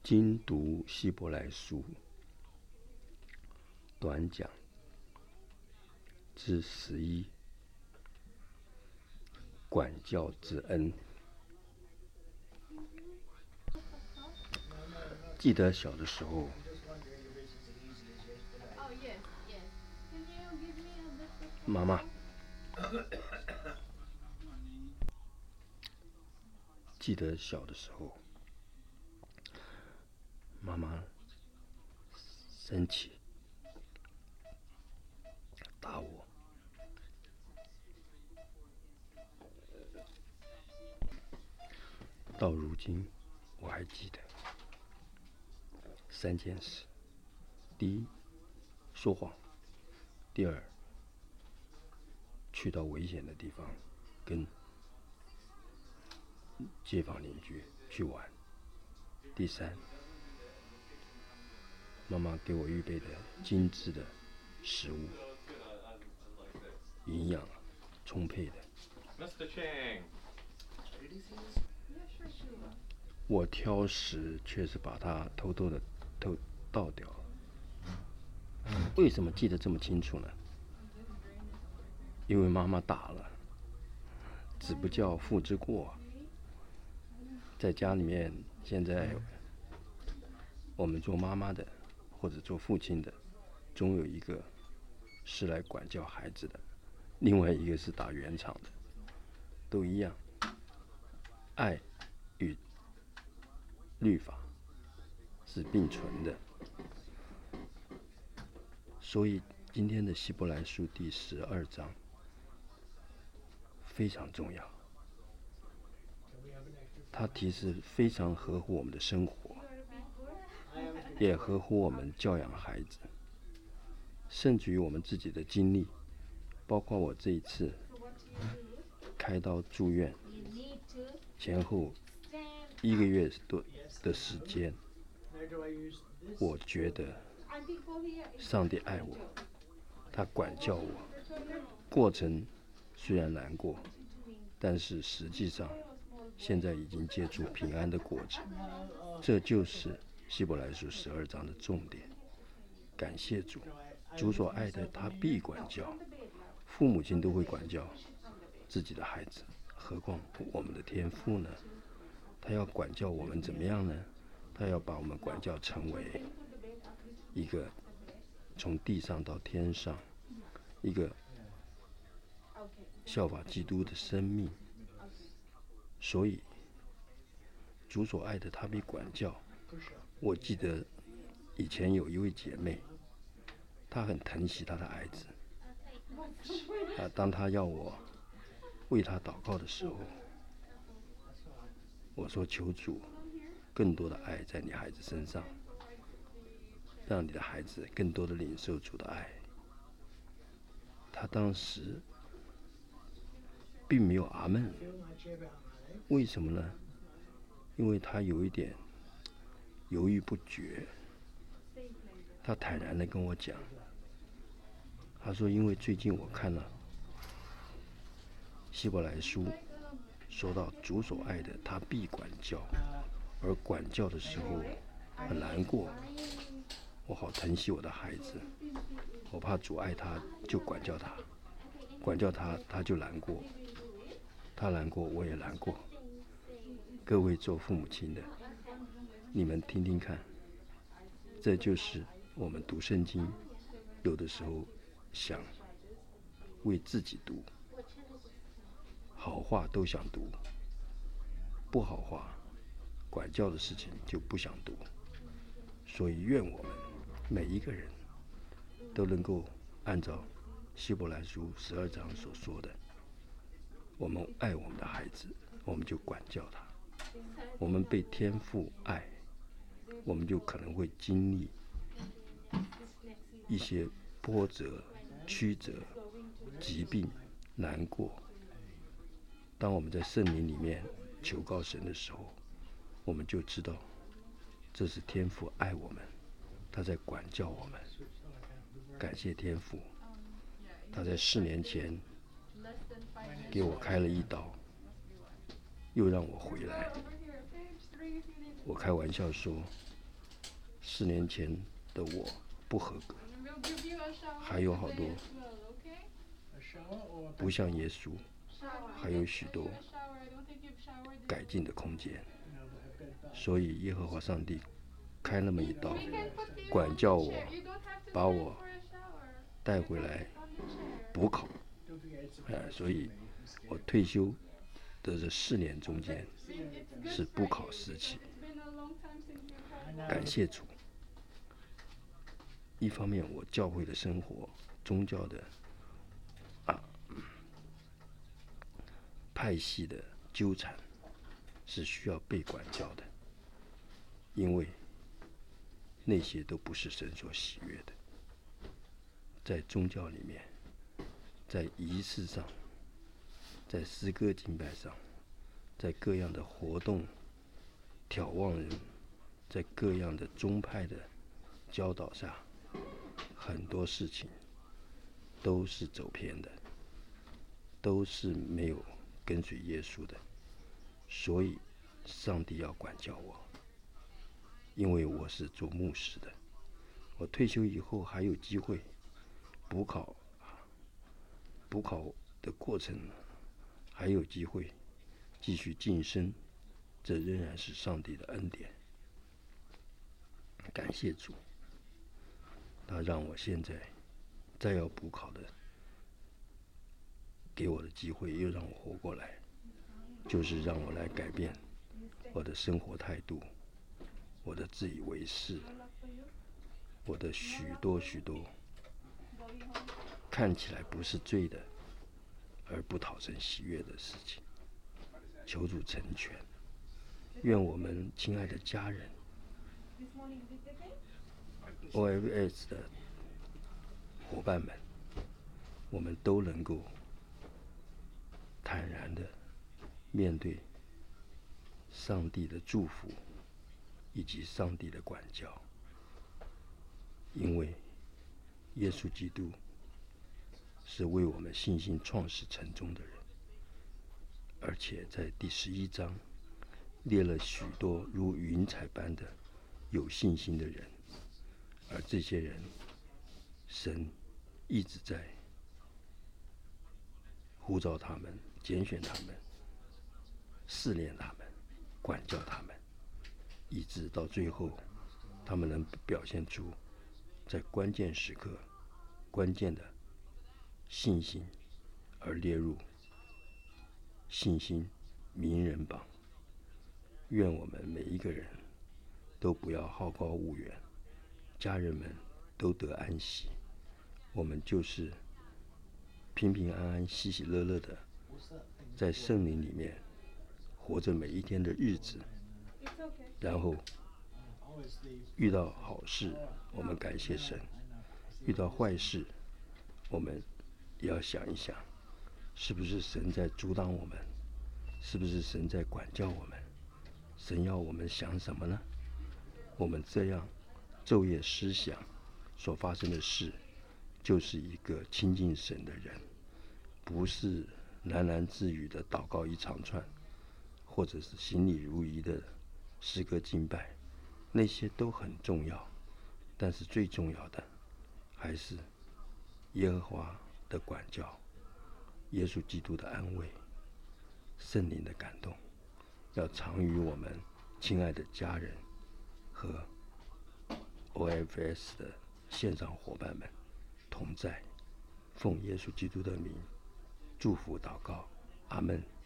精读希伯来书短讲之11，管教之恩。记得小的时候，妈妈记得小的时候，妈妈生气打我，到如今我还记得3件事：第一，说谎；第二，去到危险的地方跟街坊邻居去玩；第三，妈妈给我预备的精致的食物，营养充沛的。我挑食，却是把它偷偷的倒掉了。为什么记得这么清楚呢？因为妈妈打了，子不教父之过。在家里面，现在我们做妈妈的或者做父亲的，总有一个是来管教孩子的，另外一个是打圆场的，都一样。爱与律法是并存的，所以今天的希伯来书第12章非常重要，它其实非常合乎我们的生活，也合乎我们教养孩子，甚至于我们自己的经历，包括我这一次开刀住院前后1个月多的时间，我觉得上帝爱我，他管教我，过程虽然难过，但是实际上现在已经接触平安的果子。这就是希伯来书12章的重点。感谢主，主所爱的他必管教。父母亲都会管教自己的孩子，何况我们的天父呢？他要管教我们怎么样呢？他要把我们管教成为一个从地上到天上，一个效法基督的生命。所以主所爱的他必管教。我记得以前有一位姐妹，她很疼惜她的孩子，当她要我为她祷告的时候，我说求主更多的爱在你孩子身上，让你的孩子更多的领受主的爱。她当时并没有阿们，为什么呢？因为她有一点犹豫不决。她坦然地跟我讲，她说因为最近我看了希伯来书，说到主所爱的他必管教，而管教的时候很难过，我好疼惜我的孩子，我怕主爱他就管教他，管教他他就难过，他难过我也难过。各位做父母亲的，你们听听看，这就是我们读圣经有的时候想为自己读，好话都想读，不好话管教的事情就不想读。所以愿我们每一个人都能够按照希伯来书12章所说的，我们爱我们的孩子，我们就管教他。我们被天父爱，我们就可能会经历一些波折、曲折、疾病、难过。当我们在圣灵里面求告神的时候，我们就知道这是天父爱我们，他在管教我们。感谢天父，他在4年前给我开了一刀，又让我回来。我开玩笑说， 4年前的我不合格，还有好多不像耶稣，还有许多改进的空间。所以耶和华上帝开那么一刀，管教我，把我带回来补考。所以我退休的这4年中间是补考时期。感谢主，一方面我教会的生活、宗教的派系的纠缠是需要被管教的，因为那些都不是神所喜悦的。在宗教里面，在仪式上，在诗歌敬拜上，在各样的活动眺望人，在各样的宗派的教导下，很多事情都是走偏的，都是没有跟随耶稣的。所以上帝要管教我，因为我是做牧师的，我退休以后还有机会补考的过程，还有机会继续晋升，这仍然是上帝的恩典。感谢主，他让我现在再要补考的，给我的机会又让我活过来，就是让我来改变我的生活态度，我的自以为是，我的许多看起来不是罪的，而不讨神喜悦的事情。求主成全，愿我们亲爱的家人 OFS 的伙伴们，我们都能够坦然的面对上帝的祝福以及上帝的管教，因为耶稣基督是为我们信心创始成终的人，而且在第11章列了许多如云彩般的有信心的人，而这些人神一直在呼召他们，拣选他们，试炼他们，管教他们，以致到最后他们能表现出在关键时刻关键的信心，而列入信心名人榜。愿我们每一个人都不要好高骛远，家人们都得安息，我们就是平平安安喜喜乐乐的在圣灵里面活着每一天的日子，然后遇到好事我们感谢神，遇到坏事我们也要想一想，是不是神在阻挡我们，是不是神在管教我们，神要我们想什么呢？我们这样昼夜思想所发生的事，就是一个亲近神的人，不是喃喃自语的祷告一长串，或者是行礼如仪的诗歌敬拜，那些都很重要，但是最重要的还是耶和华的管教，耶稣基督的安慰，圣灵的感动，要常与我们亲爱的家人和 OFS 的线上伙伴们同在。奉耶稣基督的名祝福祷告，阿们。